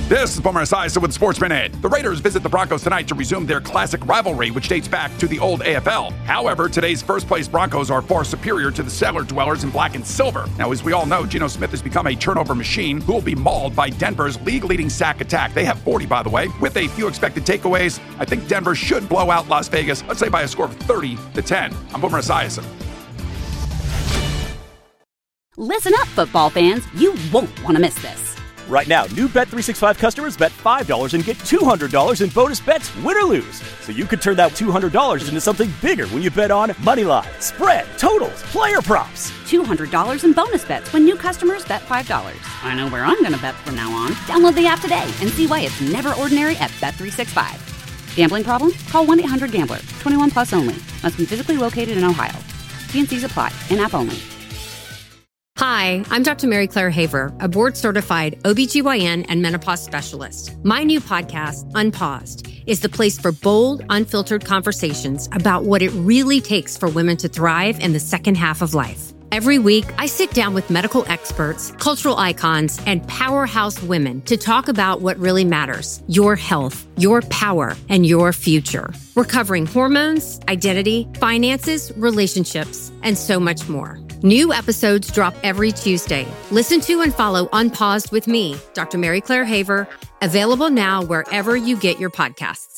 This is Boomer Esiason with Sports Minute. The Raiders visit the Broncos tonight to resume their classic rivalry, which dates back to the old AFL. However, today's first-place Broncos are far superior to the cellar dwellers in black and silver. Now, as we all know, Geno Smith has become a turnover machine who will be mauled by Denver's league-leading sack attack. They have 40, by the way, with a few expected takeaways. I think Denver should blow out Las Vegas, let's say by a score of 30-10. I'm Boomer Esiason. Listen up, football fans. You won't want to miss this. Right now, new Bet365 customers bet $5 and get $200 in bonus bets, win or lose. So you could turn that $200 into something bigger when you bet on money line, spread, totals, player props. $200 in bonus bets when new customers bet $5. I know where I'm going to bet from now on. Download the app today and see why it's never ordinary at Bet365. Gambling problem? Call 1-800-GAMBLER. 21 plus only. Must be physically located in Ohio. T&Cs apply. In-app only. Hi, I'm Dr. Mary Claire Haver, a board-certified OBGYN and menopause specialist. My new podcast, Unpaused, is the place for bold, unfiltered conversations about what it really takes for women to thrive in the second half of life. Every week, I sit down with medical experts, cultural icons, and powerhouse women to talk about what really matters: your health, your power, and your future. We're covering hormones, identity, finances, relationships, and so much more. New episodes drop every Tuesday. Listen to and follow Unpaused with me, Dr. Mary Claire Haver, available now wherever you get your podcasts.